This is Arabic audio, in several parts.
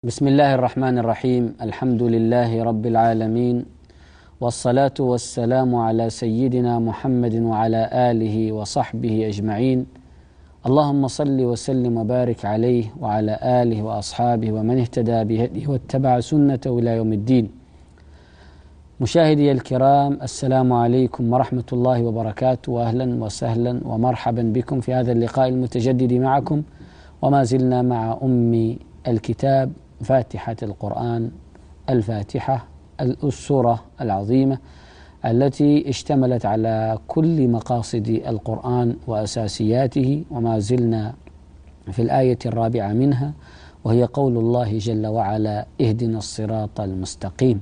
بسم الله الرحمن الرحيم. الحمد لله رب العالمين، والصلاة والسلام على سيدنا محمد وعلى آله وصحبه أجمعين. اللهم صل وسلم وبارك عليه وعلى آله وأصحابه ومن اهتدى بهديه واتبع سنته إلى يوم الدين. مشاهدي الكرام، السلام عليكم ورحمة الله وبركاته، وأهلا وسهلا ومرحبا بكم في هذا اللقاء المتجدد معكم، وما زلنا مع أم الكتاب فاتحة القرآن، الفاتحة، السورة العظيمة التي اشتملت على كل مقاصد القرآن وأساسياته، وما زلنا في الآية الرابعة منها، وهي قول الله جل وعلا: اهدنا الصراط المستقيم.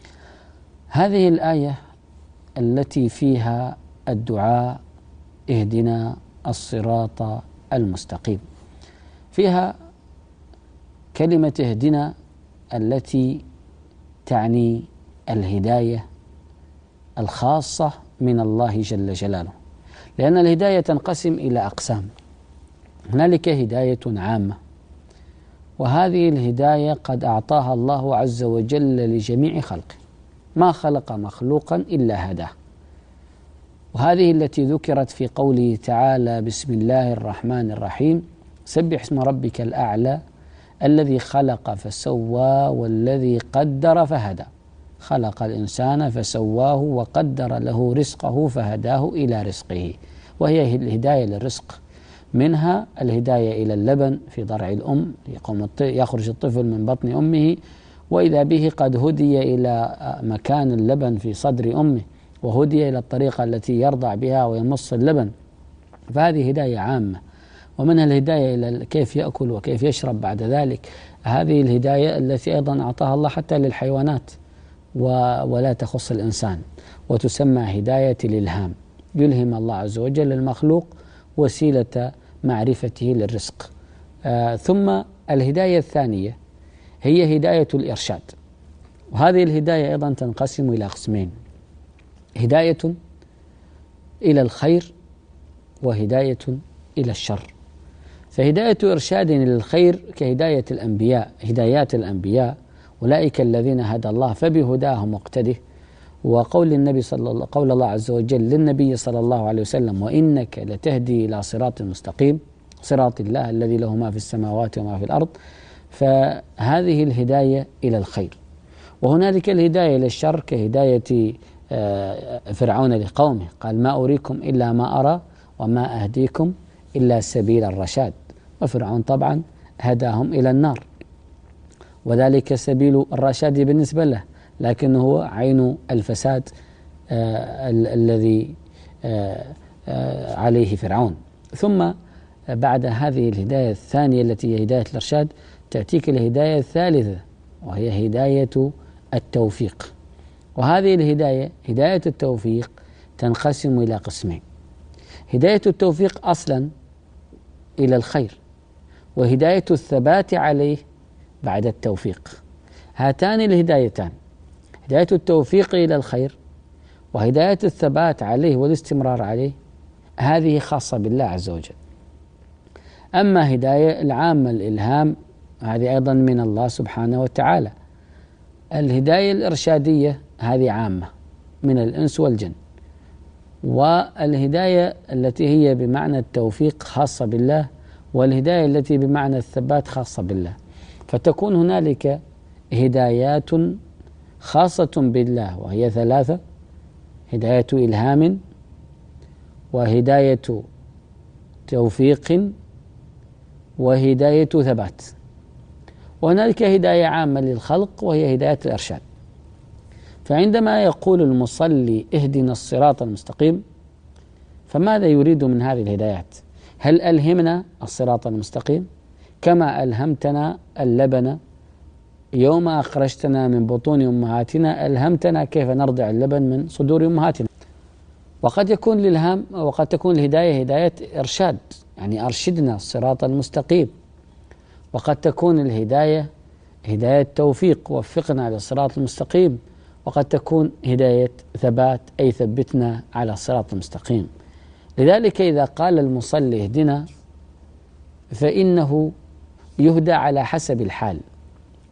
هذه الآية التي فيها الدعاء اهدنا الصراط المستقيم، فيها كلمة اهدنا التي تعني الهداية الخاصة من الله جل جلاله، لأن الهداية تنقسم إلى أقسام. هنالك هداية عامة، وهذه الهداية قد أعطاها الله عز وجل لجميع خلقه، ما خلق مخلوقا إلا هداه، وهذه التي ذكرت في قوله تعالى: بسم الله الرحمن الرحيم، سبح اسم ربك الأعلى الذي خلق فسوى والذي قدر فهدى، خلق الإنسان فسواه وقدر له رزقه فهداه إلى رزقه، وهي الهداية للرزق. منها الهداية إلى اللبن في ضرع الأم، يخرج الطفل من بطن أمه وإذا به قد هدي إلى مكان اللبن في صدر أمه، وهدي إلى الطريقة التي يرضع بها ويمص اللبن، فهذه هداية عامة. ومنها الهداية إلى كيف يأكل وكيف يشرب بعد ذلك، هذه الهداية التي أيضا أعطاها الله حتى للحيوانات ولا تخص الإنسان، وتسمى هداية الإلهام، يلهم الله عز وجل المخلوق وسيلة معرفته للرزق. ثم الهداية الثانية هي هداية الإرشاد، وهذه الهداية أيضا تنقسم إلى قسمين: هداية إلى الخير وهداية إلى الشر. فهداية إرشاد إلى الخير كهداية الأنبياء، هدايات الأنبياء، أولئك الذين هدى الله فبهداهم مقتده، وقول النبي قول الله عز وجل للنبي صلى الله عليه وسلم: وإنك لتهدي إلى صراط مستقيم، صراط الله الذي له ما في السماوات وما في الأرض. فهذه الهداية إلى الخير. وهنالك الهداية إلى الشر كهداية فرعون لقومه، قال: ما أريكم إلا ما أرى وما أهديكم إلا سبيل الرشاد. وفرعون طبعا هداهم إلى النار، وذلك سبيل الرشاد بالنسبة له، لكنه هو عين الفساد الذي عليه فرعون. ثم بعد هذه الهداية الثانية التي هي هداية الإرشاد تأتيك الهداية الثالثة، وهي هداية التوفيق. وهذه الهداية، هداية التوفيق، تنقسم إلى قسمين: هداية التوفيق أصلا إلى الخير، وهداية الثبات عليه بعد التوفيق. هاتان الهدايتان، هداية التوفيق إلى الخير وهداية الثبات عليه والاستمرار عليه، هذه خاصة بالله عز وجل. أما هداية العامة الإلهام، هذه أيضا من الله سبحانه وتعالى. الهداية الإرشادية هذه عامة من الإنس والجن، والهداية التي هي بمعنى التوفيق خاصة بالله، والهداية التي بمعنى الثبات خاصة بالله. فتكون هنالك هدايات خاصة بالله، وهي ثلاثة: هداية إلهام، وهداية توفيق، وهداية ثبات. وهنالك هداية عامة للخلق وهي هداية الإرشاد. فعندما يقول المصلي اهدنا الصراط المستقيم، فماذا يريد من هذه الهدايات؟ هل ألهمنا الصراط المستقيم كما ألهمتنا اللبن يوم أخرجتنا من بطون أمهاتنا، ألهمتنا كيف نرضع اللبن من صدور أمهاتنا؟ وقد يكون الإلهام وقد تكون الهداية هداية إرشاد، يعني أرشدنا الصراط المستقيم. وقد تكون الهداية هداية توفيق، وفقنا على الصراط المستقيم. وقد تكون هداية ثبات، أي ثبتنا على الصراط المستقيم. لذلك إذا قال المصلي اهدنا، فإنه يهدى على حسب الحال.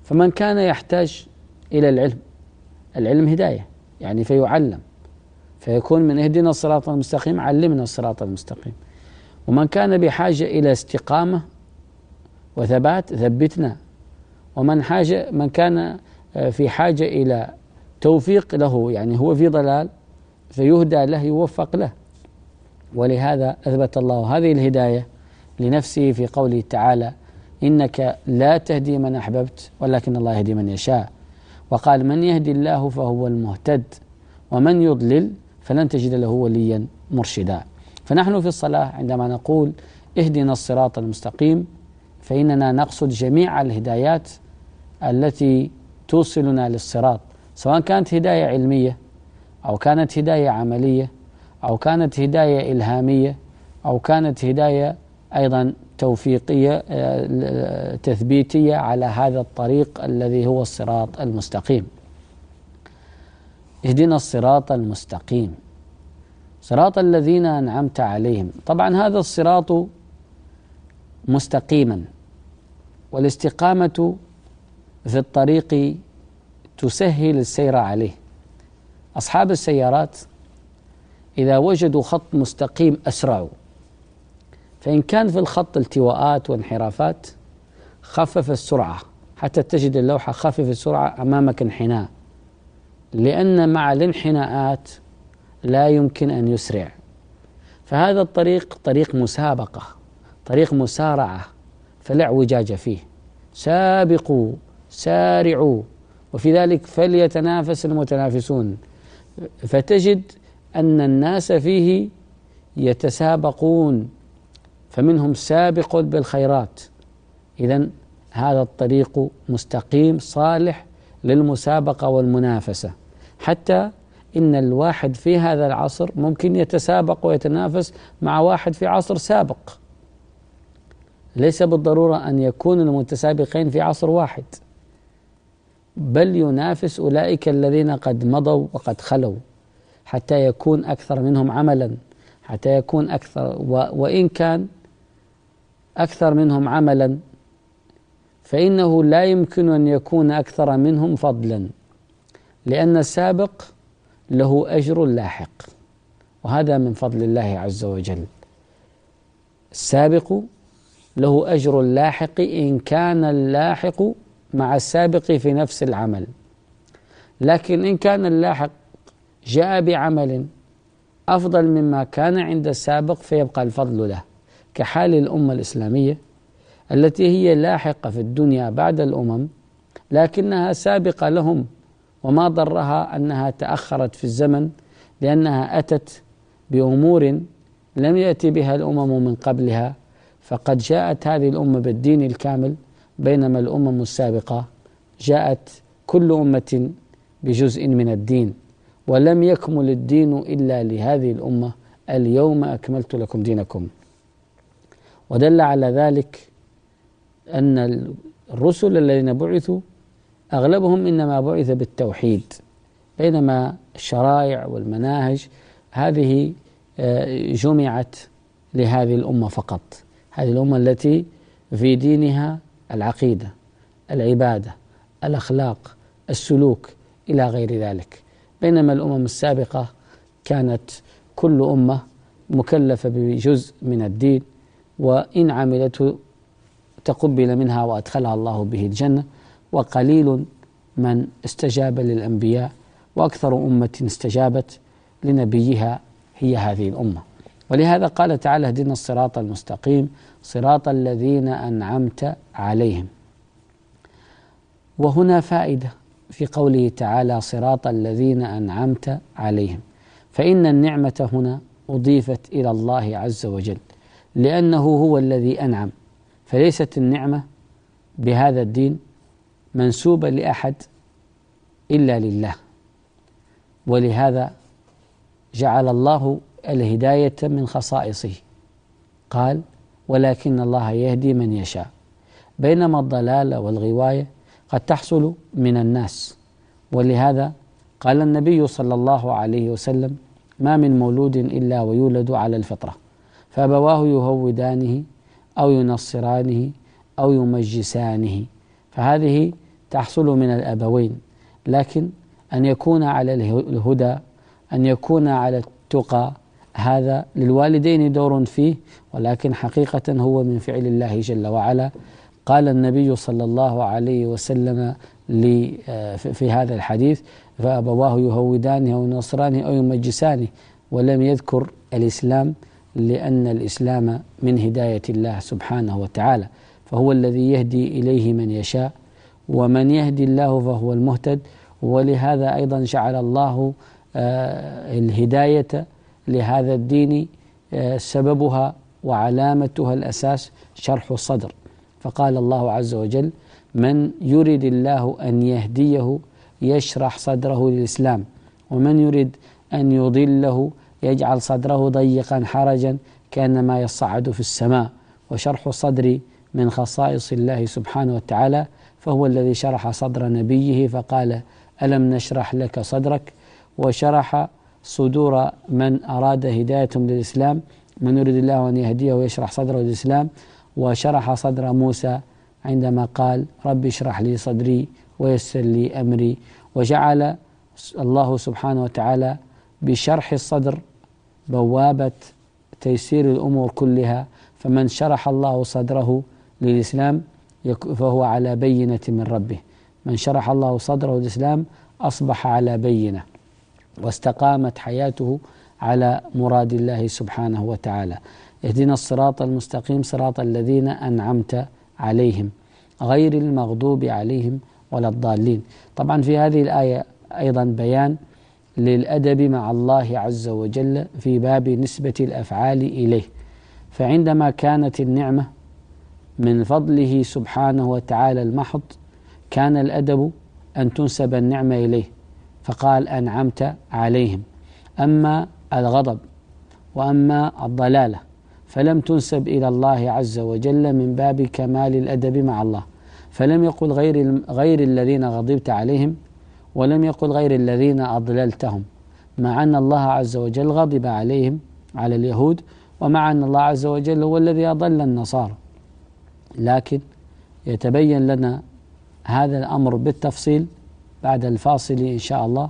فمن كان يحتاج إلى العلم هداية يعني فيعلم، فيكون من اهدنا الصراط المستقيم علمنا الصراط المستقيم. ومن كان بحاجة إلى استقامة وثبات ثبتنا. من كان في حاجة إلى توفيق له يعني هو في ضلال فيهدى له يوفق له. ولهذا أثبت الله هذه الهداية لنفسه في قوله تعالى: إنك لا تهدي من أحببت ولكن الله يهدي من يشاء. وقال: من يهدي الله فهو المهتد ومن يضلل فلن تجد له وليا مرشدا. فنحن في الصلاة عندما نقول اهدنا الصراط المستقيم فإننا نقصد جميع الهدايات التي توصلنا للصراط، سواء كانت هداية علمية أو كانت هداية عملية أو كانت هداية إلهامية أو كانت هداية أيضا توفيقية تثبيتية على هذا الطريق الذي هو الصراط المستقيم. اهدنا الصراط المستقيم صراط الذين أنعمت عليهم. طبعا هذا الصراط مستقيما، والاستقامة في الطريق تسهل السير عليه. أصحاب السيارات إذا وجدوا خط مستقيم أسرعوا، فإن كان في الخط التواءات وانحرافات خفف السرعة، حتى تجد اللوحة خفف السرعة أمامك انحناء، لأن مع الانحناءات لا يمكن أن يسرع. فهذا الطريق طريق مسابقة، طريق مسارعة، فلا اعوجاج فيه. سابقوا سارعوا، وفي ذلك فليتنافس المتنافسون. فتجد أن الناس فيه يتسابقون، فمنهم سابق بالخيرات. إذن هذا الطريق مستقيم صالح للمسابقة والمنافسة، حتى إن الواحد في هذا العصر ممكن يتسابق ويتنافس مع واحد في عصر سابق. ليس بالضرورة أن يكون المتسابقين في عصر واحد، بل ينافس أولئك الذين قد مضوا وقد خلوا حتى يكون أكثر منهم عملا، حتى يكون أكثر. وإن كان أكثر منهم عملا فإنه لا يمكن أن يكون أكثر منهم فضلا، لأن السابق له أجر لاحق، وهذا من فضل الله عز وجل. السابق له أجر لاحق إن كان اللاحق مع السابق في نفس العمل، لكن إن كان اللاحق جاء بعمل أفضل مما كان عند السابق فيبقى الفضل له، كحال الأمة الإسلامية التي هي لاحقة في الدنيا بعد الأمم، لكنها سابقة لهم، وما ضرها أنها تأخرت في الزمن، لأنها أتت بأمور لم يأتي بها الأمم من قبلها، فقد جاءت هذه الأمة بالدين الكامل، بينما الأمم السابقة جاءت كل أمة بجزء من الدين، ولم يكمل الدين إلا لهذه الأمة: اليوم أكملت لكم دينكم. ودل على ذلك أن الرسل الذين بعثوا أغلبهم إنما بعث بالتوحيد، بينما الشرائع والمناهج هذه جمعت لهذه الأمة فقط، هذه الأمة التي في دينها العقيدة، العبادة، الأخلاق، السلوك إلى غير ذلك. بينما الأمم السابقة كانت كل أمة مكلفة بجزء من الدين، وإن عملته تقبل منها وأدخلها الله به الجنة، وقليل من استجاب للأنبياء، وأكثر أمة استجابت لنبيها هي هذه الأمة. ولهذا قال تعالى: اهدنا الصراط المستقيم صراط الذين أنعمت عليهم. وهنا فائدة في قوله تعالى صراط الذين أنعمت عليهم، فإن النعمة هنا أضيفت إلى الله عز وجل، لأنه هو الذي أنعم، فليست النعمة بهذا الدين منسوبة لأحد إلا لله. ولهذا جعل الله الهداية من خصائصه، قال: ولكن الله يهدي من يشاء. بينما الضلال والغواية قد تحصل من الناس، ولهذا قال النبي صلى الله عليه وسلم: ما من مولود إلا ويولد على الفطرة، فأبواه يهودانه أو ينصرانه أو يمجسانه. فهذه تحصل من الأبوين، لكن أن يكون على الهدى، أن يكون على التقى، هذا للوالدين دور فيه، ولكن حقيقة هو من فعل الله جل وعلا. قال النبي صلى الله عليه وسلم في هذا الحديث: فأبواه يهودانه أو ينصرانه أو يمجسانه، ولم يذكر الإسلام، لأن الإسلام من هداية الله سبحانه وتعالى، فهو الذي يهدي إليه من يشاء، ومن يهدي الله فهو المهتد. ولهذا أيضا جعل الله الهداية لهذا الدين سببها وعلامتها الأساس شرح الصدر، فقال الله عز وجل: من يريد الله أن يهديه يشرح صدره للإسلام، ومن يريد أن يضله يجعل صدره ضيقا حرجا كأنما يصعد في السماء. وشرح الصدر من خصائص الله سبحانه وتعالى، فهو الذي شرح صدر نبيه فقال: ألم نشرح لك صدرك. وشرح صدور من أراد هدايتهم للإسلام، من يريد الله أن يهديه ويشرح صدره للإسلام. وشرح صدر موسى عندما قال: رب اشرح لي صدري ويسر لي أمري. وجعل الله سبحانه وتعالى بشرح الصدر بوابة تيسير الأمور كلها، فمن شرح الله صدره للإسلام فهو على بينة من ربه، من شرح الله صدره للإسلام أصبح على بينة، واستقامت حياته على مراد الله سبحانه وتعالى. اهدنا الصراط المستقيم صراط الذين أنعمت عليهم غير المغضوب عليهم ولا الضالين. طبعا في هذه الآية أيضا بيان للأدب مع الله عز وجل في باب نسبة الأفعال إليه، فعندما كانت النعمة من فضله سبحانه وتعالى المحض، كان الأدب أن تنسب النعمة إليه، فقال: أنعمت عليهم. أما الغضب وأما الضلالة فلم تنسب إلى الله عز وجل من باب كمال الأدب مع الله، فلم يقل غير الذين غضبت عليهم، ولم يقل غير الذين أضللتهم، مع أن الله عز وجل غضب عليهم، على اليهود، ومع أن الله عز وجل هو الذي أضل النصارى. لكن يتبين لنا هذا الأمر بالتفصيل بعد الفاصل إن شاء الله،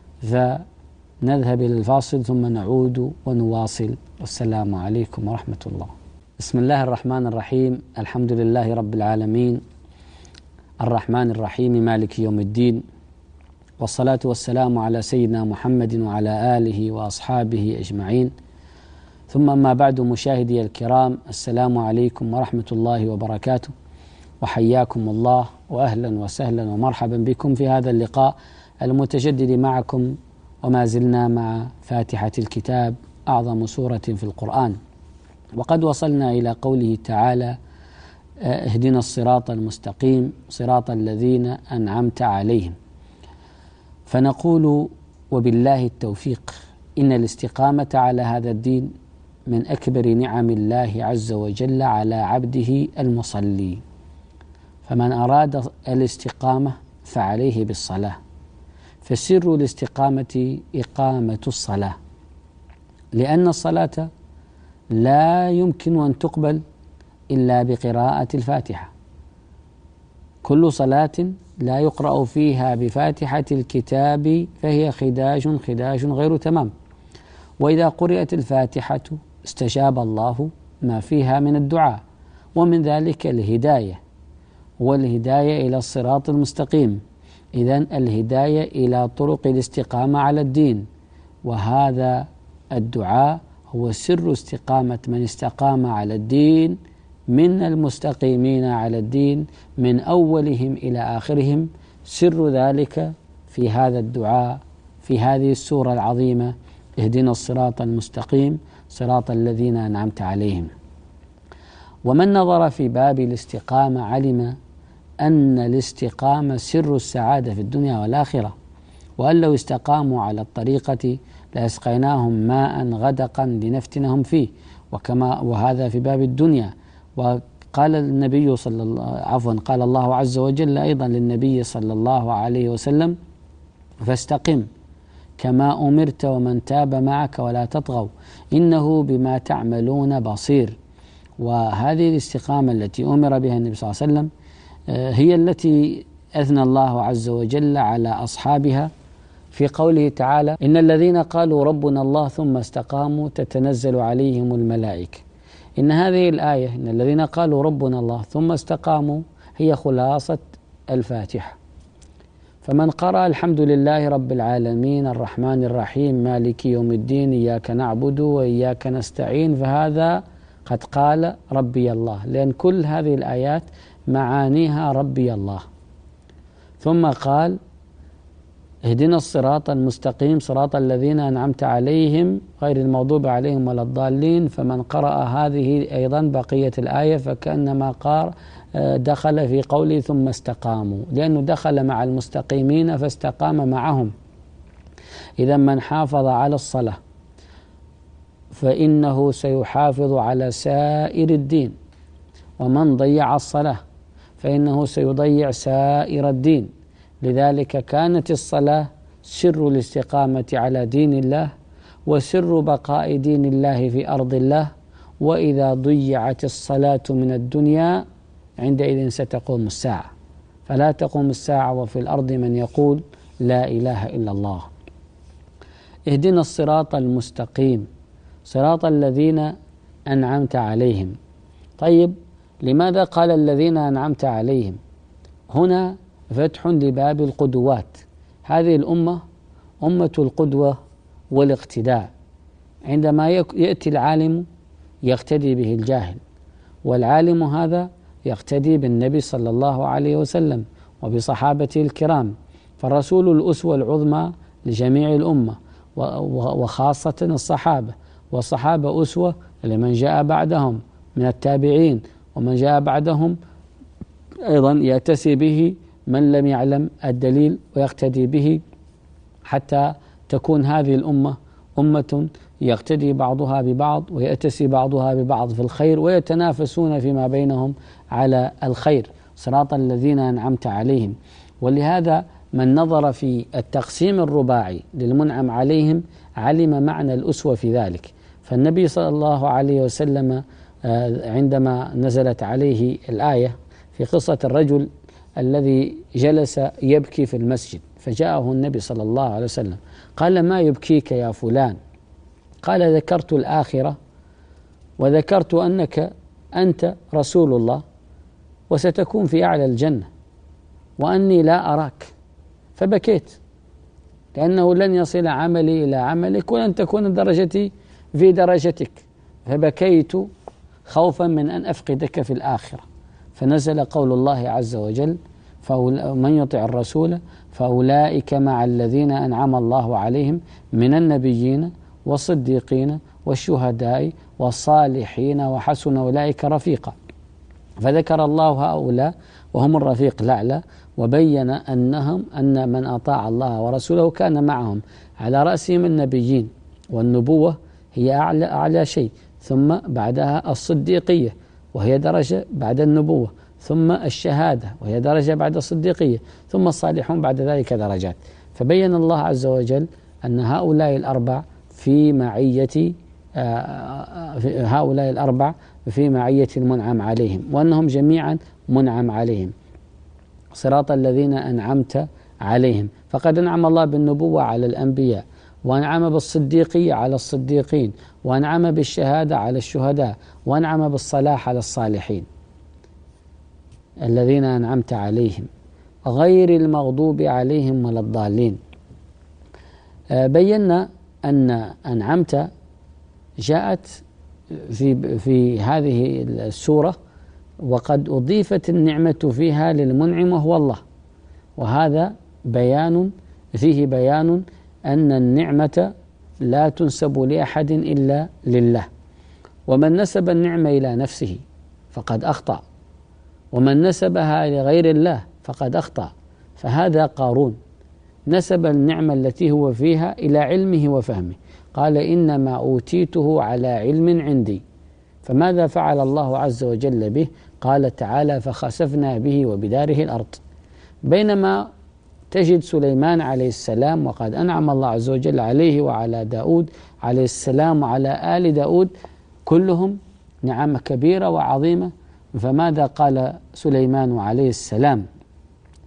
فنذهب إلى الفاصل ثم نعود ونواصل. والسلام عليكم ورحمة الله. بسم الله الرحمن الرحيم، الحمد لله رب العالمين، الرحمن الرحيم، مالك يوم الدين، والصلاة والسلام على سيدنا محمد وعلى آله وأصحابه أجمعين. ثم ما بعد، مشاهدي الكرام، السلام عليكم ورحمة الله وبركاته، وحياكم الله، وأهلا وسهلا ومرحبا بكم في هذا اللقاء المتجدد معكم، وما زلنا مع فاتحة الكتاب، أعظم سورة في القرآن. وقد وصلنا إلى قوله تعالى: اهدنا الصراط المستقيم صراط الذين أنعمت عليهم. فنقول: وبالله التوفيق، إن الاستقامة على هذا الدين من أكبر نعم الله عز وجل على عبده المصلي، فمن أراد الاستقامة فعليه بالصلاة، فسر الاستقامة إقامة الصلاة، لأن الصلاة لا يمكن أن تقبل إلا بقراءة الفاتحة. كل صلاة لا يقرأ فيها بفاتحة الكتاب فهي خداج غير تمام. وإذا قرأت الفاتحة استجاب الله ما فيها من الدعاء، ومن ذلك الهداية، والهداية إلى الصراط المستقيم، إذن الهداية إلى طرق الاستقامة على الدين، وهذا الدعاء هو سر استقامة من استقام على الدين من المستقيمين على الدين من أولهم إلى آخرهم. سر ذلك في هذا الدعاء في هذه السورة العظيمة: اهدنا الصراط المستقيم صراط الذين أنعمت عليهم. ومن نظر في باب الاستقامة علم أن الاستقامة سر السعادة في الدنيا والآخرة، وأن لو استقاموا على الطريقة لأسقيناهم ماء غدقا لنفتنهم فيه، وهذا في باب الدنيا. وقال النبي قال الله عز وجل أيضا للنبي صلى الله عليه وسلم: فاستقم كما أمرت ومن تاب معك ولا تطغوا إنه بما تعملون بصير. وهذه الاستقامة التي أمر بها النبي صلى الله عليه وسلم هي التي أثنى الله عز وجل على أصحابها في قوله تعالى: إن الذين قالوا ربنا الله ثم استقاموا تتنزل عليهم الملائكة. إن هذه الآية إن الذين قالوا ربنا الله ثم استقاموا هي خلاصة الفاتحة. فمن قرأ الحمد لله رب العالمين الرحمن الرحيم مالك يوم الدين إياك نعبد وإياك نستعين فهذا قد قال ربي الله، لأن كل هذه الآيات معانيها ربي الله. ثم قال: اهدنا الصراط المستقيم صراط الذين أنعمت عليهم غير المغضوب عليهم ولا الضالين. فمن قرأ هذه أيضا بقية الآية فكأنما قال دخل في قوله ثم استقاموا، لأنه دخل مع المستقيمين فاستقام معهم. إذا من حافظ على الصلاة فإنه سيحافظ على سائر الدين، ومن ضيع الصلاة فإنه سيضيع سائر الدين. لذلك كانت الصلاة سر الاستقامة على دين الله وسر بقاء دين الله في أرض الله. وإذا ضيعت الصلاة من الدنيا عندئذ ستقوم الساعة، فلا تقوم الساعة وفي الأرض من يقول لا إله إلا الله. اهدنا الصراط المستقيم صراط الذين أنعمت عليهم. طيب، لماذا قال الذين أنعمت عليهم؟ هنا فتح لباب القدوات. هذه الأمة أمة القدوة والاقتداء. عندما يأتي العالم يقتدي به الجاهل، والعالم هذا يقتدي بالنبي صلى الله عليه وسلم وبصحابته الكرام. فالرسول الأسوة العظمى لجميع الأمة وخاصة الصحابة، والصحابة أسوة لمن جاء بعدهم من التابعين، ومن جاء بعدهم أيضا يأتسي به من لم يعلم الدليل ويقتدي به، حتى تكون هذه الأمة أمة يقتدي بعضها ببعض ويأتسي بعضها ببعض في الخير ويتنافسون فيما بينهم على الخير. صراط الذين أنعمت عليهم. ولهذا من نظر في التقسيم الرباعي للمنعم عليهم علم معنى الأسوة في ذلك. فالنبي صلى الله عليه وسلم عندما نزلت عليه الآية في قصة الرجل الذي جلس يبكي في المسجد، فجاءه النبي صلى الله عليه وسلم قال: ما يبكيك يا فلان؟ قال: ذكرت الآخرة وذكرت أنك أنت رسول الله وستكون في أعلى الجنة وأني لا أراك، فبكيت لأنه لن يصل عملي إلى عملك ولن تكون درجتي في درجتك، فبكيت خوفا من أن أفقدك في الآخرة. فنزل قول الله عز وجل: من يطع الرسول فأولئك مع الذين أنعم الله عليهم من النبيين والصديقين والشهداء والصالحين وحسن أولئك رفيقا. فذكر الله هؤلاء وهم الرفيق الأعلى، وبين أن من أطاع الله ورسوله كان معهم، على رأسهم النبيين، والنبوة هي أعلى شيء، ثم بعدها الصديقية وهي درجة بعد النبوة، ثم الشهادة وهي درجة بعد الصديقية، ثم الصالحون بعد ذلك درجات. فبين الله عز وجل أن هؤلاء الأربع في معية المنعم عليهم، وأنهم جميعا منعم عليهم. صراط الذين أنعمت عليهم، فقد أنعم الله بالنبوة على الأنبياء، وأنعم بالصديقية على الصديقين، وأنعم بالشهادة على الشهداء، وأنعم بالصلاح على الصالحين. الذين أنعمت عليهم غير المغضوب عليهم ولا الضالين. بينا أن أنعمت جاءت في هذه السورة وقد أضيفت النعمة فيها للمنعم وهو الله، وهذا فيه بيان أن النعمة لا تنسب لأحد إلا لله، ومن نسب النعمة إلى نفسه فقد أخطأ، ومن نسبها لغير الله فقد أخطأ. فهذا قارون نسب النعمة التي هو فيها إلى علمه وفهمه، قال: إنما أوتيته على علم عندي. فماذا فعل الله عز وجل به؟ قال تعالى: فخسفنا به وبداره الأرض. بينما تجد سليمان عليه السلام، وقد أنعم الله عز وجل عليه وعلى داود عليه السلام وعلى آل داود كلهم نعمة كبيرة وعظيمة. فماذا قال سليمان عليه السلام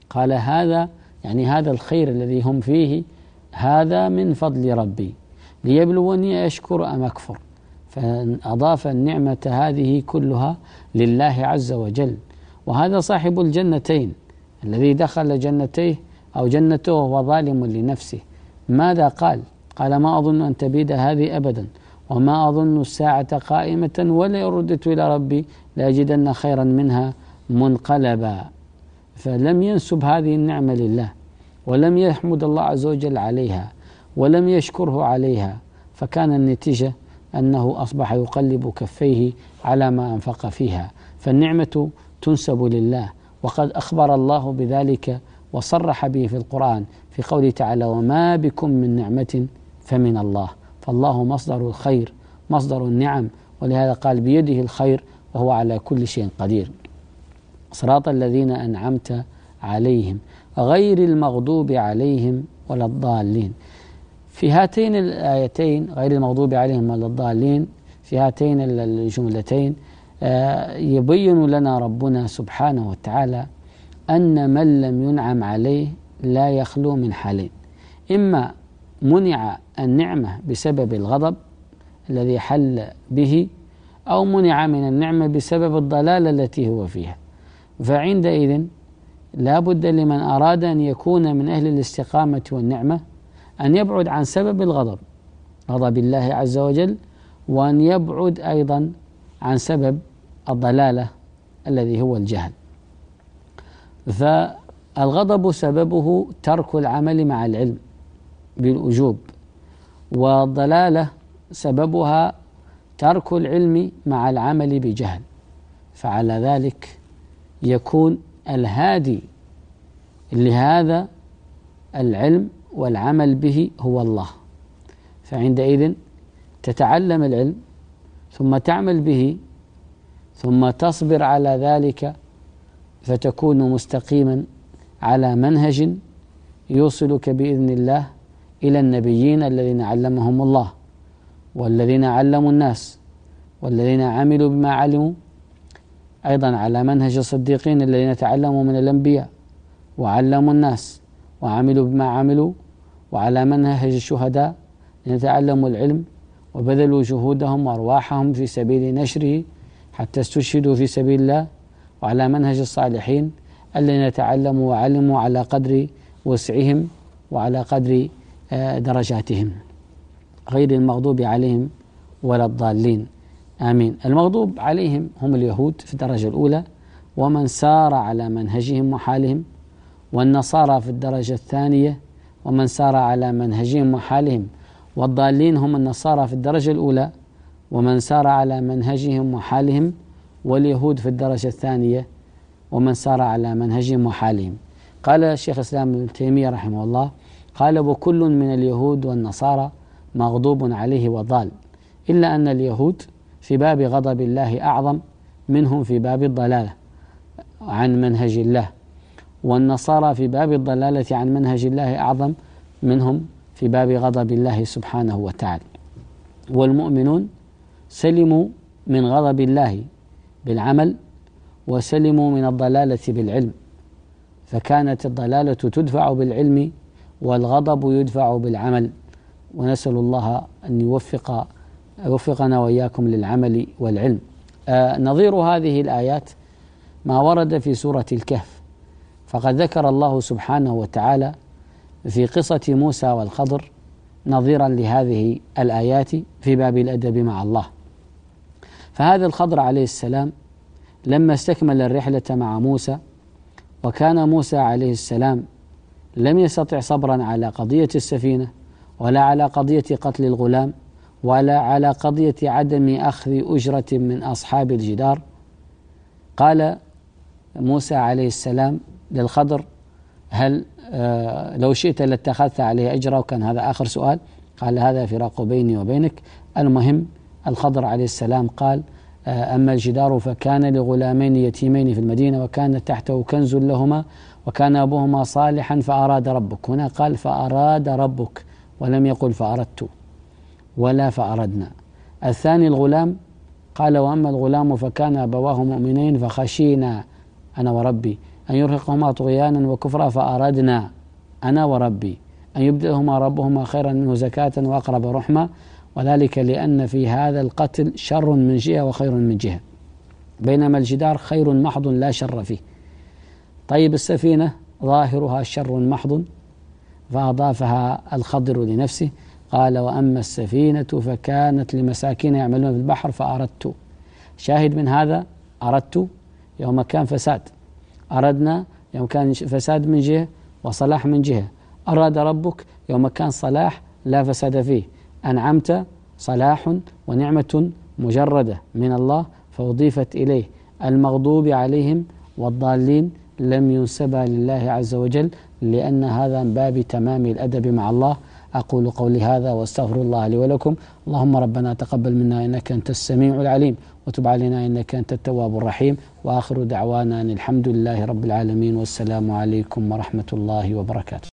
قال هذا يعني هذا الخير الذي هم فيه هذا من فضل ربي ليبلوني أشكر أم أكفر، فأضاف النعمة هذه كلها لله عز وجل. وهذا صاحب الجنتين الذي دخل جنتيه أو جنته وهو ظالم لنفسه، ماذا قال؟ قال ما أظن أن تبيد هذه أبدا، وما أظن الساعة قائمة، ولا رددت إلى ربي لأجدن خيرا منها منقلبا. فلم ينسب هذه النعمة لله، ولم يحمد الله عز وجل عليها، ولم يشكره عليها، فكان النتيجة أنه أصبح يقلب كفيه على ما أنفق فيها. فالنعمة تنسب لله، وقد أخبر الله بذلك وصرح به في القرآن في قوله تعالى وما بكم من نعمة فمن الله. فالله مصدر الخير، مصدر النعم، ولهذا قال بيده الخير وهو على كل شيء قدير. صراط الذين أنعمت عليهم غير المغضوب عليهم ولا الضالين. في هاتين الآيتين غير المغضوب عليهم ولا الضالين، في هاتين الجملتين يبين لنا ربنا سبحانه وتعالى أن من لم ينعم عليه لا يخلو من حالين: إما منع النعمة بسبب الغضب الذي حل به، أو منع من النعمة بسبب الضلالة التي هو فيها. فعندئذ لا بد لمن أراد أن يكون من أهل الاستقامة والنعمة أن يبعد عن سبب الغضب، غضب الله عز وجل، وأن يبعد أيضا عن سبب الضلالة الذي هو الجهل. فالغضب سببه ترك العمل مع العلم بالوجوب، والضلالة سببها ترك العلم مع العمل بجهل. فعلى ذلك يكون الهادي لهذا العلم والعمل به هو الله. فعندئذ تتعلم العلم ثم تعمل به ثم تصبر على ذلك، فتكون مستقيما على منهج يوصلك بإذن الله إلى النبيين الذين علمهم الله، والذين علموا الناس، والذين عملوا بما علموا، أيضا على منهج الصديقين الذين تعلموا من الأنبياء وعلموا الناس وعملوا بما عملوا، وعلى منهج الشهداء الذين تعلموا العلم وبذلوا جهودهم وأرواحهم في سبيل نشره حتى استشهدوا في سبيل الله، وعلى منهج الصالحين الذين تعلموا وعلموا على قدر وسعهم وعلى قدر درجاتهم، غير المغضوب عليهم ولا الضالين. آمين. المغضوب عليهم هم اليهود في الدرجة الأولى ومن سار على منهجهم وحالهم، والنصارى في الدرجة الثانية ومن سار على منهجهم وحالهم، والضالين هم النصارى في الدرجة الأولى ومن سار على منهجهم وحالهم، واليهود في الدرجة الثانية ومن سار على منهجهم وحالهم. قال الشيخ الإسلام ابن تيمية رحمه الله قال وكل من اليهود والنصارى مغضوب عليه وضال، إلا أن اليهود في باب غضب الله أعظم منهم في باب الضلالة عن منهج الله، والنصارى في باب الضلالة عن منهج الله أعظم منهم في باب غضب الله سبحانه وتعالى. والمؤمنون سلموا من غضب الله بالعمل، وسلموا من الضلالة بالعلم، فكانت الضلالة تدفع بالعلم والغضب يدفع بالعمل. ونسأل الله أن يوفقنا وإياكم للعمل والعلم. نظير هذه الآيات ما ورد في سورة الكهف، فقد ذكر الله سبحانه وتعالى في قصة موسى والخضر نظيرا لهذه الآيات في باب الأدب مع الله. فهذا الخضر عليه السلام لما استكمل الرحلة مع موسى، وكان موسى عليه السلام لم يستطع صبرا على قضية السفينة، ولا على قضية قتل الغلام، ولا على قضية عدم أخذ أجرة من أصحاب الجدار، قال موسى عليه السلام للخضر هل لو شئت لاتخذت عليه أجرا؟ وكان هذا آخر سؤال. قال هذا فراق بيني وبينك. المهم الخضر عليه السلام قال أما الجدار فكان لغلامين يتيمين في المدينة وكان تحته كنز لهما وكان أبوهما صالحا فأراد ربك. هنا قال فأراد ربك ولم يقل فأردت ولا فأردنا. الثاني الغلام قال وأما الغلام فكان أبواه مؤمنين فخشينا أنا وربي أن يرهقهما طغيانا وكفرا فأردنا أنا وربي أن يبدلهما ربهما خيرا منه زكاة وأقرب رحمة، وذلك لأن في هذا القتل شر من جهة وخير من جهة، بينما الجدار خير محض لا شر فيه. طيب السفينة ظاهرها شر محض، فأضافها الخضر لنفسه، قال وأما السفينة فكانت لمساكين يعملون في البحر فأردت. شاهد من هذا أردت يوم كان فساد، أردنا يوم كان فساد من جهة وصلاح من جهة، أراد ربك يوم كان صلاح لا فساد فيه، أنعمت صلاح ونعمة مجردة من الله فأضيفت إليه، المغضوب عليهم والضالين لم ينسبها لله عز وجل، لأن هذا من باب تمام الأدب مع الله. أقول قولي هذا واستغفر الله لي ولكم. اللهم ربنا تقبل منا إنك أنت السميع العليم، وتب علينا إنك أنت التواب الرحيم، وآخر دعوانا أن الحمد لله رب العالمين، والسلام عليكم ورحمة الله وبركاته.